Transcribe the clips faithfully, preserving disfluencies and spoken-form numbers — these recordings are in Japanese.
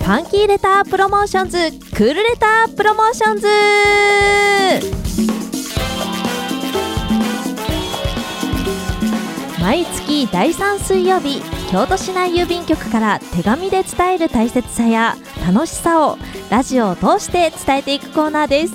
ァンキーレタープロモーションズクールレタープロモーションズ。毎月だいさん水曜日、京都市内郵便局から手紙で伝える大切さや楽しさをラジオを通して伝えていくコーナーです。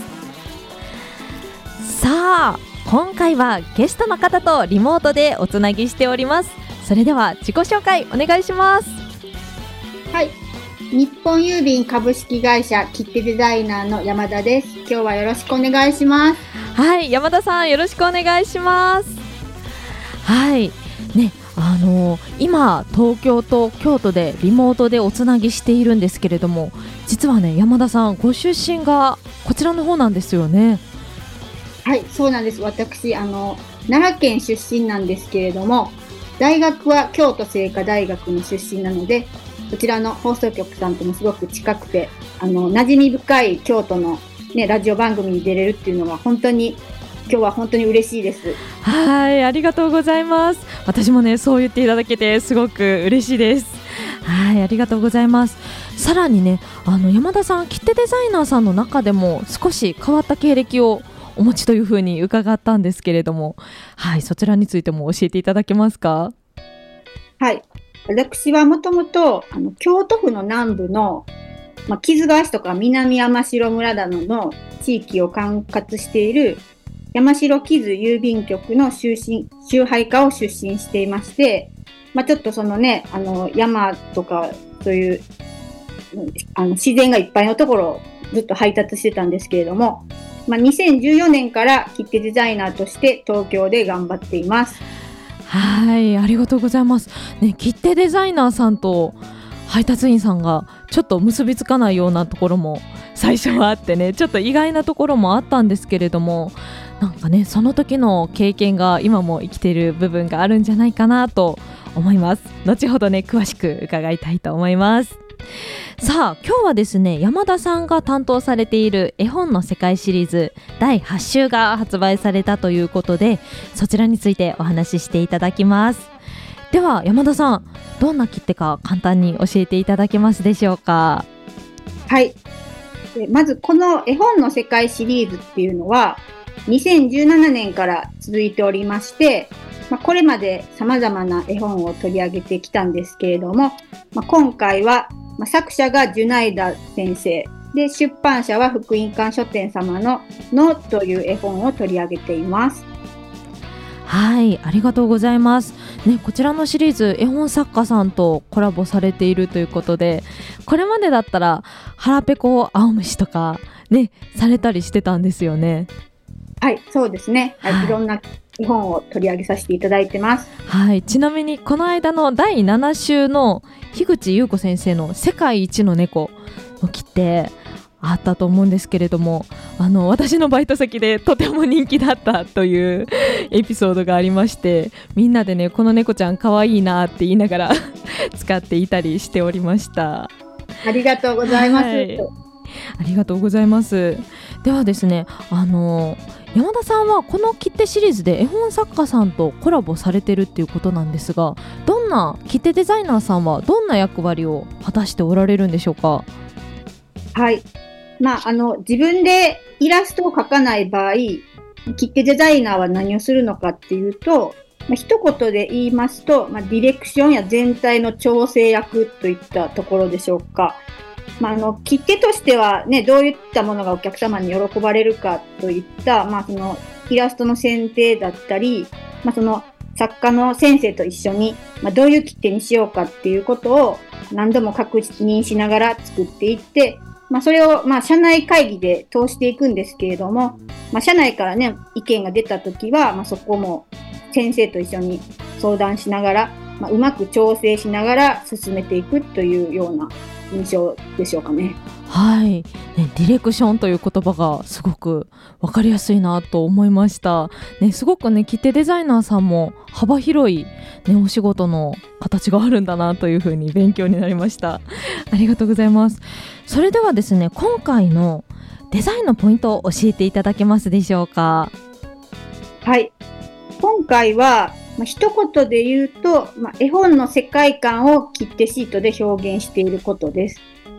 さあ、今回はゲストの方とリモートでおつなぎしております。それでは自己紹介お願いします。 はい、日本郵便株式会社切手デザイナーの山田です。今日はよろしくお願いします。 はい、山田さんよろしくお願いします。はいね、あのー、今東京と京都でリモートでおつなぎしているんですけれども、実はね、山田さんご出身がこちらの方なんですよね。 はい、そうなんです。私あの奈良県出身なんですけれども、大学は京都精華大学の出身なので、こちらの放送局さんともすごく近くて、あの馴染み深い京都の、ね、ラジオ番組に出れるっていうのは本当に今日は本当に嬉しいです。 はい、ありがとうございます。私もね、そう言っていただけてすごく嬉しいです。はい、ありがとうございます。さらにね、あの山田さん、切手デザイナーさんの中でも少し変わった経歴をお持ちというふうに伺ったんですけれども、はい、そちらについても教えていただけますか？ はい、私はもともと京都府の南部の、まあ、木津川市とか南山城村などの地域を管轄している山城木津郵便局の集身集配課を出身していまして、まあ、ちょっとそのね、あの山とかそういうあの自然がいっぱいのところをずっと配達してたんですけれども、まあ、にせんじゅうよねんから切手デザイナーとして東京で頑張っています。 はい、ありがとうございます、ね、切手デザイナーさんと配達員さんがちょっと結びつかないようなところも最初はあってね、ちょっと意外なところもあったんですけれども、なんかね、その時の経験が今も生きている部分があるんじゃないかなと思います。後ほどね、詳しく伺いたいと思います。さあ、今日はですね、山田さんが担当されている絵本の世界シリーズだいはち週が発売されたということで、そちらについてお話ししていただきます。では山田さん、どんな切手か簡単に教えていただけますでしょうか？ はい、まずこの絵本の世界シリーズっていうのはにせんじゅうななねんから続いておりまして、まあ、これまで様々な絵本を取り上げてきたんですけれども、まあ、今回は、まあ、作者がジュナイダ先生で、出版社は福音館書店様ののという絵本を取り上げています。 はい、ありがとうございます、ね、こちらのシリーズ絵本作家さんとコラボされているということで、これまでだったら腹ペコ青虫とかね、されたりしてたんですよね。 はい、そうですね、はい、いろんな絵本を取り上げさせていただいてます。 はい、ちなみにこの間のだいなな週の樋口優子先生の世界一の猫の切手あったと思うんですけれども、あの私のバイト先でとても人気だったというエピソードがありまして、みんなでね、この猫ちゃんかわいいなって言いながら使っていたりしておりました。 ありがとうございます、はい、 ありがとうございます。ではですね、あの山田さんはこの切手シリーズで絵本作家さんとコラボされてるっていうことなんですが、どんな切手デザイナーさんはどんな役割を果たしておられるんでしょうか？ はい、まあ、あの自分でイラストを描かない場合、切手デザイナーは何をするのかっていうと、まあ、一言で言いますと、まあ、ディレクションや全体の調整役といったところでしょうか。まあ、あの切手としては、ね、どういったものがお客様に喜ばれるかといった、まあ、そのイラストの選定だったり、まあ、その作家の先生と一緒に、まあ、どういう切手にしようかっていうことを何度も確認しながら作っていって、まあ、それをまあ社内会議で通していくんですけれども、まあ、社内からね意見が出たときは、まあ、そこも先生と一緒に相談しながら、まあ、うまく調整しながら進めていくというような印象でしょうかね。 はい、ね、ディレクションという言葉がすごく分かりやすいなと思いました、ね、すごくね、切手デザイナーさんも幅広い、ね、お仕事の形があるんだなというふうに勉強になりました。ありがとうございます。それではですね、今回のデザインのポイントを教えていただけますでしょうか？ はい、今回は、まあ、一言で言うと、まあ、絵本の世界観を切手シートで表現していることです。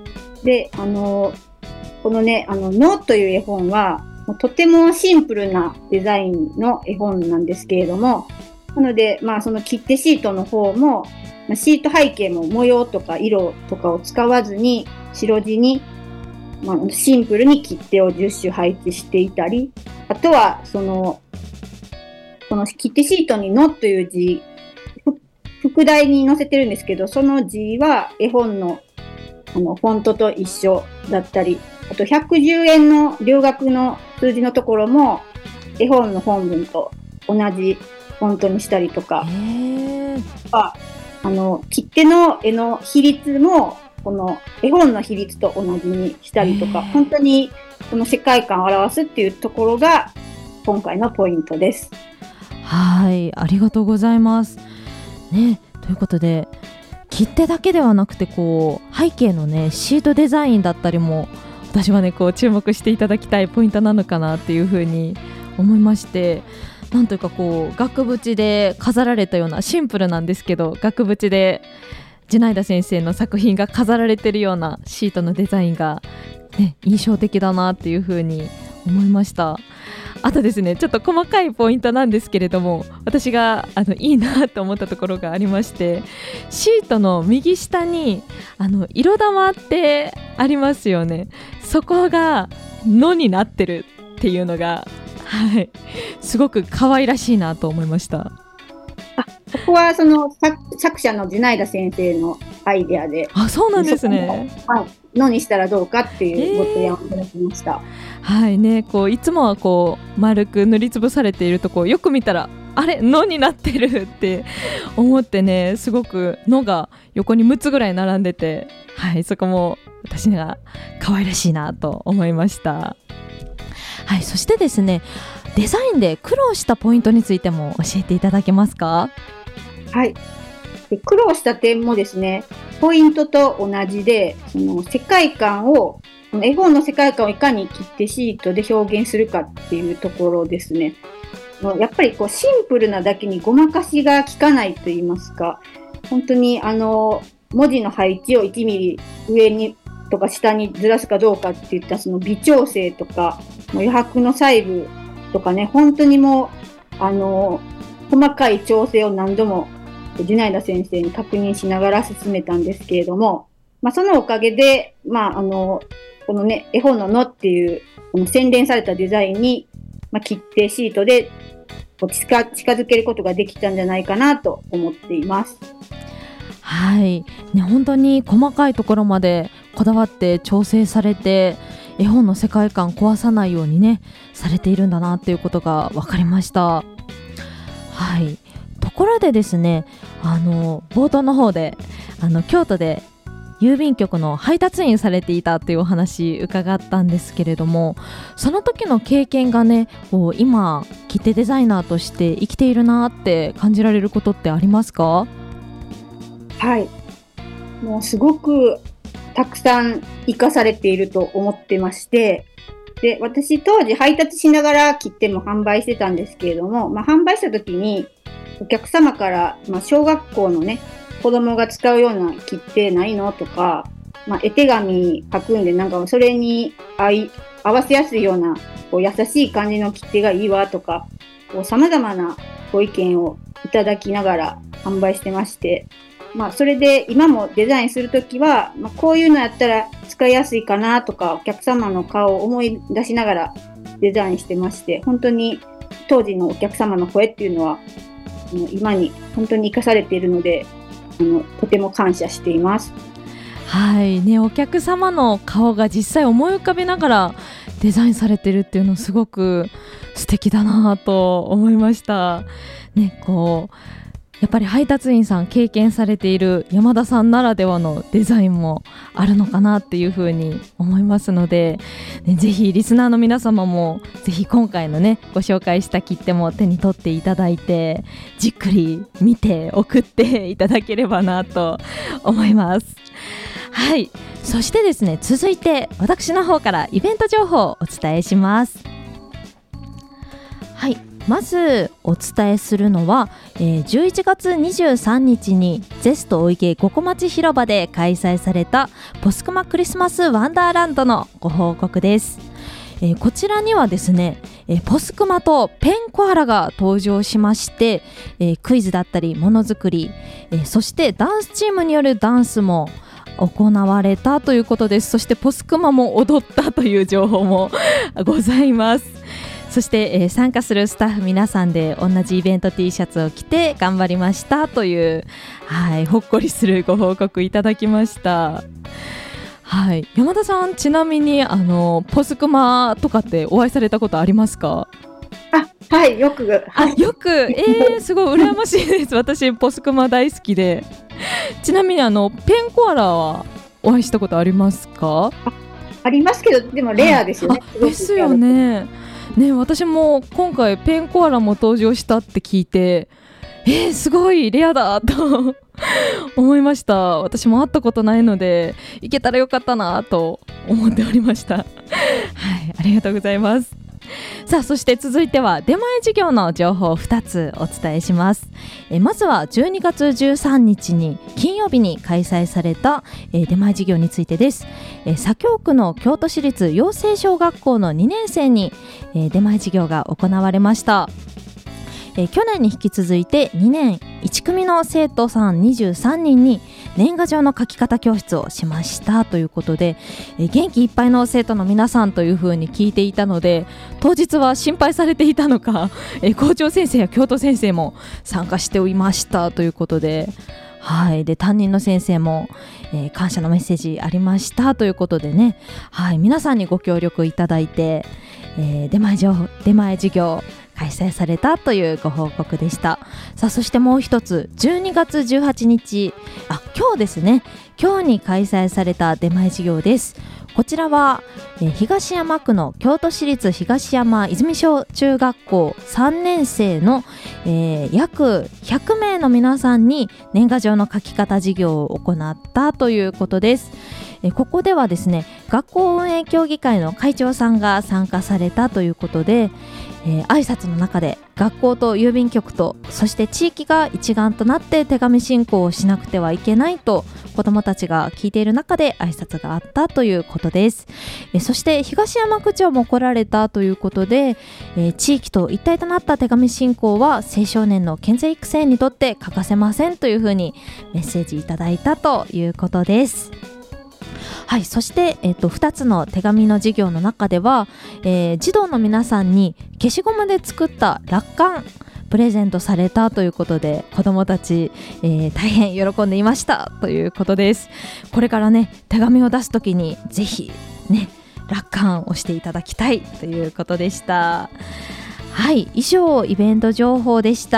で、あの、このね、あの、ノーという絵本は、とてもシンプルなデザインの絵本なんですけれども、なので、まあ、その切手シートの方も、シート背景も模様とか色とかを使わずに、白地に、まあ、シンプルに切手をじゅっ種配置していたり、あとは、その、この切手シートにのという字、副題に載せてるんですけど、その字は絵本のあのフォントと一緒だったり、あとひゃくじゅうえんの両額の数字のところも絵本の本文と同じフォントにしたりとか、ああの切手の絵の比率もこの絵本の比率と同じにしたりとか、本当にこの世界観を表すっていうところが今回のポイントです。 はい、ありがとうございますね。ということで切手だけではなくてこう背景のねシートデザインだったりも私はねこう注目していただきたいポイントなのかなっていうふうに思いまして、なんというかこう額縁で飾られたようなシンプルなんですけど額縁でジュナイダ先生の作品が飾られているようなシートのデザインが、ね、印象的だなっていうふうに思いました。あとですねちょっと細かいポイントなんですけれども、私があのいいなと思ったところがありまして、シートの右下にあの色玉ってありますよね。そこがのになってるっていうのが、はい、すごく可愛らしいなと思いました。 あ、ここはその 作, 作者のジュナイダ先生のアイデアで、 あ、そうなんですね。 はい、のにしたらどうかっていうご提案をいただきました。 えー、はいね、こういつもはこう丸く塗りつぶされているところよく見たらあれのになってるって思ってね、すごくのが横にむっつぐらい並んでて、はい、そこも私が可愛らしいなと思いました。はい、そしてですねデザインで苦労したポイントについても教えていただけますか？ はい、で苦労した点もですねポイントと同じで、その世界観を絵本の世界観をいかに切手シートで表現するかっていうところですね。やっぱりこうシンプルなだけにごまかしが効かないと言いますか、本当にあの文字の配置をいちミリ上にとか下にずらすかどうかっていったその微調整とかもう余白の細部とかね、本当にもうあの細かい調整を何度もジュナイダ先生に確認しながら進めたんですけれども、まあ、そのおかげで、まあ、あのこのね絵本ののっていうこの洗練されたデザインに、まあ、切手シートでこう近、近づけることができたんじゃないかなと思っています。 はい、ね、本当に細かいところまでこだわって調整されて絵本の世界観壊さないようにねされているんだなっていうことが分かりました。はい、ところでですね、あの冒頭の方であの京都で郵便局の配達員されていたというお話伺ったんですけれども、その時の経験がねこう今切手デザイナーとして生きているなって感じられることってありますか？ はい、もうすごくたくさん生かされていると思ってまして、で私当時配達しながら切手も販売してたんですけれども、まあ、販売した時にお客様から、まあ、小学校のね子供が使うような切手ないのとか、まあ、絵手紙書くんでなんかそれに合い合わせやすいようなこう優しい感じの切手がいいわとか、さまざまなご意見をいただきながら販売してまして、まあ、それで今もデザインするときは、まあ、こういうのやったら使いやすいかなとか、お客様の顔を思い出しながらデザインしてまして、本当に当時のお客様の声っていうのは今に本当に生かされているので、あのとても感謝しています。 はいね、お客様の顔が実際思い浮かべながらデザインされてるっていうのすごく素敵だなと思いました、ね、こうやっぱり配達員さん経験されている山田さんならではのデザインもあるのかなっていうふうに思いますので、ね、ぜひリスナーの皆様もぜひ今回のねご紹介した切手も手に取っていただいてじっくり見て送っていただければなと思います。はい、そしてですね続いて私の方からイベント情報をお伝えします。はい、 まずお伝えするのは、えー、じゅういちがつにじゅうさんにちにゼストお池五湖町広場で開催されたポスクマクリスマスワンダーランドのご報告です。えー、こちらにはですね、えー、ポスクマとペンコアラが登場しまして、えー、クイズだったりものづくり、えー、そしてダンスチームによるダンスも行われたということです。そしてポスクマも踊ったという情報もございます。そして、えー、参加するスタッフ皆さんで同じイベント T シャツを着て頑張りましたという、はい、ほっこりするご報告いただきました。はい、山田さん、ちなみにあのポスクマとかってお会いされたことありますか？ あ、はい、よく、 はい、よく、えー、すごい羨ましいです。私ポスクマ大好きで。ちなみにあのペンコアラはお会いしたことありますか？ あ, ありますけど、でもレアですよね。 ですよね。ね、私も今回ペンコアラも登場したって聞いて、えー、すごいレアだと思いました。私も会ったことないので行けたらよかったなと思っておりました。はい、ありがとうございます。さあ、そして続いては出前授業の情報をふたつお伝えします。えまずはじゅうにがつじゅうさんにちに金曜日に開催された、え出前授業についてです。え左京区の京都市立養成小学校のにねんせいに、え出前授業が行われました。え去年に引き続いてにねんいち組の生徒さんにじゅうさんにんに年賀状の書き方教室をしましたということで、え元気いっぱいの生徒の皆さんというふうに聞いていたので、当日は心配されていたのか、え校長先生や教頭先生も参加していましたということで、はい、で担任の先生も、えー、感謝のメッセージありましたということでね、はい、皆さんにご協力いただいて、えー、出前授出前授業開催されたというご報告でした。さあ、そしてもう一つ、じゅうにがつじゅうはちにち、あ、今日ですね、今日に開催された出前授業です。こちらは、えー、東山区の京都市立東山泉小中学校さんねんせいの、えー、約ひゃくめいの皆さんに年賀状の書き方授業を行ったということです。えー、ここではですね、学校運営協議会の会長さんが参加されたということで、えー、挨拶の中で学校と郵便局とそして地域が一丸となって手紙進行をしなくてはいけないと子どもたちが聞いている中で挨拶があったということです。えー、そして東山区長も来られたということで、えー、地域と一体となった手紙進行は青少年の健全育成にとって欠かせませんというふうにメッセージいただいたということです。はい、そして、えー、とふたつの手紙の授業の中では、えー、児童の皆さんに消しゴムで作った楽観プレゼントされたということで、子どもたち、えー、大変喜んでいましたということです。これからね、手紙を出すときにぜひね、楽観をしていただきたいということでした。はい、以上イベント情報でした。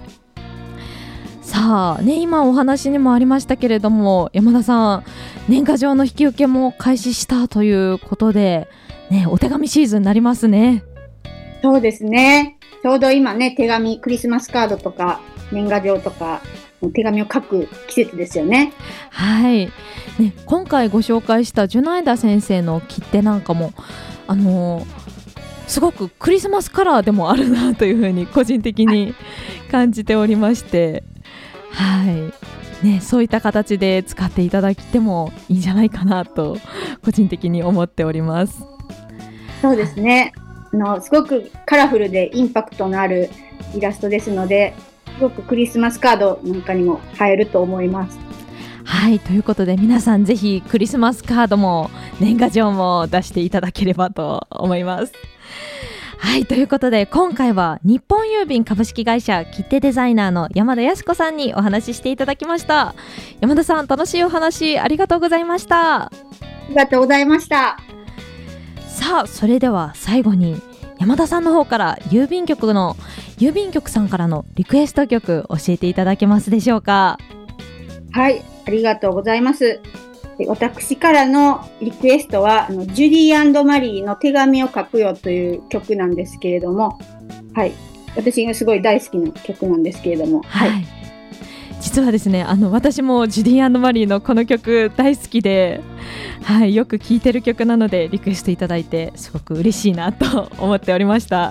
さあね、今お話にもありましたけれども、山田さん、年賀状の引き受けも開始したということで、ね、お手紙シーズンになりますね。 そうですね、ちょうど今ね、手紙、クリスマスカードとか年賀状とか手紙を書く季節ですよね。 はい、ね、今回ご紹介したジュナイダ先生の切手なんかも、あのー、すごくクリスマスカラーでもあるなというふうに個人的に感じておりまして、はいね、そういった形で使っていただいてもいいんじゃないかなと個人的に思っております。 そうですね、あのすごくカラフルでインパクトのあるイラストですので、すごくクリスマスカードなんかにも映えると思います。 はい、ということで皆さんぜひクリスマスカードも年賀状も出していただければと思います。はい、ということで今回は日本郵便株式会社切手デザイナーの山田康子さんにお話ししていただきました。山田さん、楽しいお話ありがとうございました。 ありがとうございました。 さあ、それでは最後に山田さんの方から郵便局の郵便局さんからのリクエスト曲教えていただけますでしょうか。 はい、ありがとうございます。私からのリクエストはあのジュディ&マリーの手紙を書くよという曲なんですけれども、はい、私がすごい大好きな曲なんですけれども、 はいはい、実はですね、あの私もジュディ&マリーのこの曲大好きで、はい、よく聴いてる曲なのでリクエストいただいてすごく嬉しいなと思っておりました。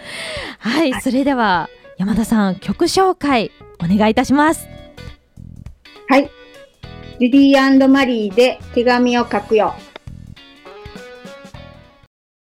はい、それでは山田さん、曲紹介お願いいたします。 はい、ジュディー&マリーで手紙を書くよ。